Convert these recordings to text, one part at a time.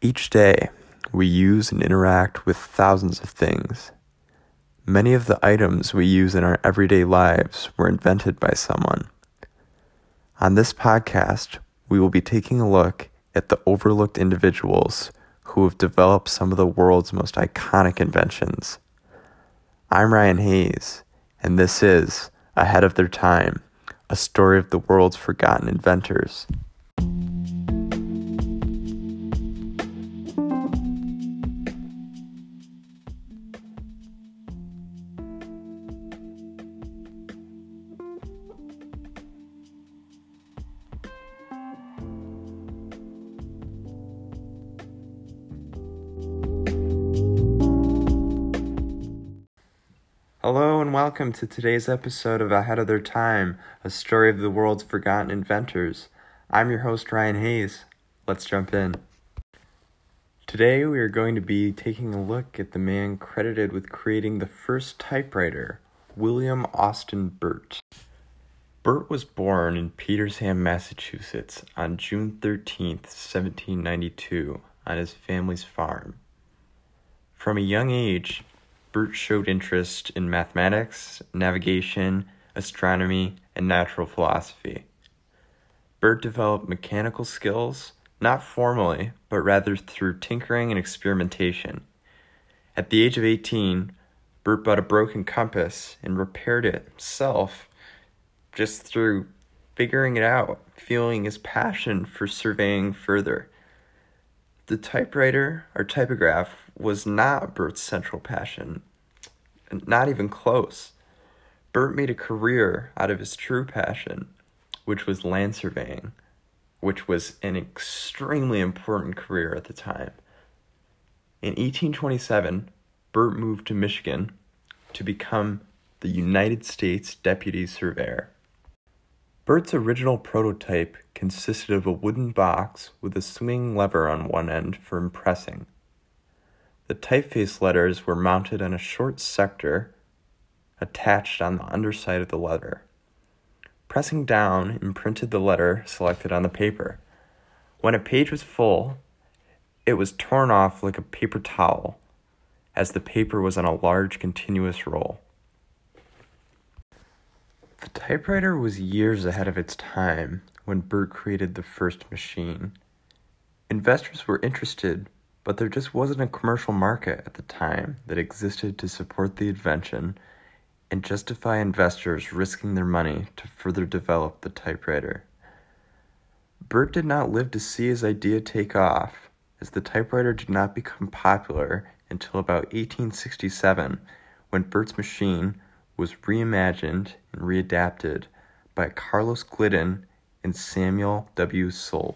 Each day, we use and interact with thousands of things. Many of the items we use in our everyday lives were invented by someone. On this podcast, we will be taking a look at the overlooked individuals who have developed some of the world's most iconic inventions. I'm Ryan Hayes, and this is Ahead of Their Time, a story of the world's forgotten inventors. Hello and welcome to today's episode of Ahead of Their Time, a story of the world's forgotten inventors. I'm your host, Ryan Hayes. Let's jump in. Today we are going to be taking a look at the man credited with creating the first typewriter, William Austin Burt. Burt was born in Petersham, Massachusetts on June 13th, 1792, on his family's farm. From a young age, Burt showed interest in mathematics, navigation, astronomy, and natural philosophy. Burt developed mechanical skills, not formally, but rather through tinkering and experimentation. At the age of 18, Burt bought a broken compass and repaired it himself just through figuring it out, feeling his passion for surveying further. The typewriter, or typograph, was not Burt's central passion, not even close. Burt made a career out of his true passion, which was land surveying, which was an extremely important career at the time. In 1827, Burt moved to Michigan to become the United States Deputy Surveyor. Burt's original prototype consisted of a wooden box with a swinging lever on one end for impressing. The typeface letters were mounted on a short sector attached on the underside of the lever. Pressing down imprinted the letter selected on the paper. When a page was full, it was torn off like a paper towel, as the paper was on a large continuous roll. The typewriter was years ahead of its time when Burt created the first machine. Investors were interested, but there just wasn't a commercial market at the time that existed to support the invention and justify investors risking their money to further develop the typewriter. Burt did not live to see his idea take off, as the typewriter did not become popular until about 1867, when Burt's machine was reimagined and readapted by Carlos Glidden and Samuel W. Soule.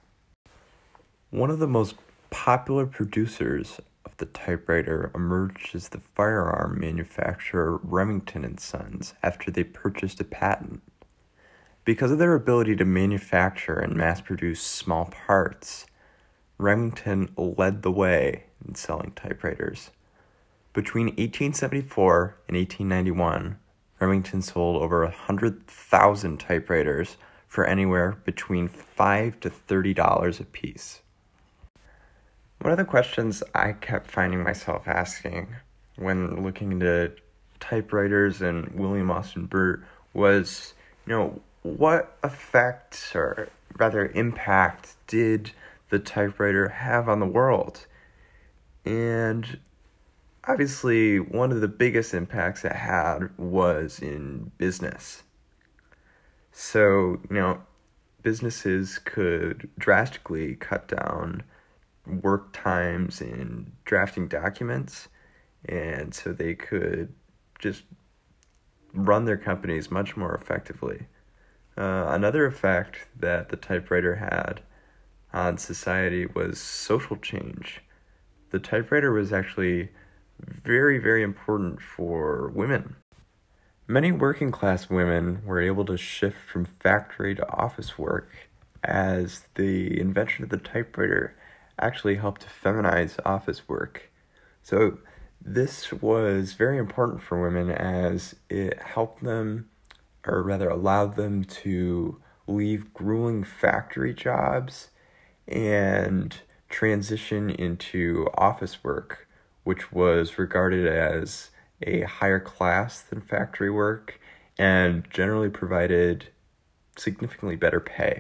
One of the most popular producers of the typewriter emerged as the firearm manufacturer Remington & Sons after they purchased a patent. Because of their ability to manufacture and mass-produce small parts, Remington led the way in selling typewriters. Between 1874 and 1891, Remington sold over 100,000 typewriters for anywhere between $5 to $30 a piece. One of the questions I kept finding myself asking when looking into typewriters and William Austin Burt was, what effect, or rather impact, did the typewriter have on the world? And obviously, one of the biggest impacts it had was in business. So, businesses could drastically cut down work times in drafting documents, and so they could just run their companies much more effectively. Another effect that the typewriter had on society was social change. The typewriter was actually very, very important for women. Many working class women were able to shift from factory to office work, as the invention of the typewriter actually helped to feminize office work. So this was very important for women, as it helped them, or rather allowed them to leave grueling factory jobs and transition into office work, which was regarded as a higher class than factory work and generally provided significantly better pay.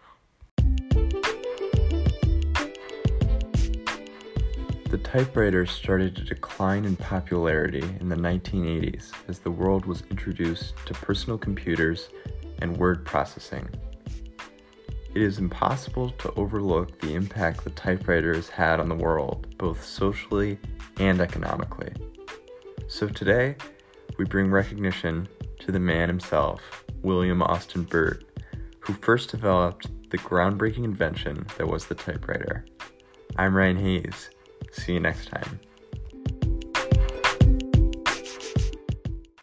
The typewriter started to decline in popularity in the 1980s as the world was introduced to personal computers and word processing. It is impossible to overlook the impact the typewriter has had on the world, both socially and economically. So today, we bring recognition to the man himself, William Austin Burt, who first developed the groundbreaking invention that was the typewriter. I'm Ryan Hayes. See you next time.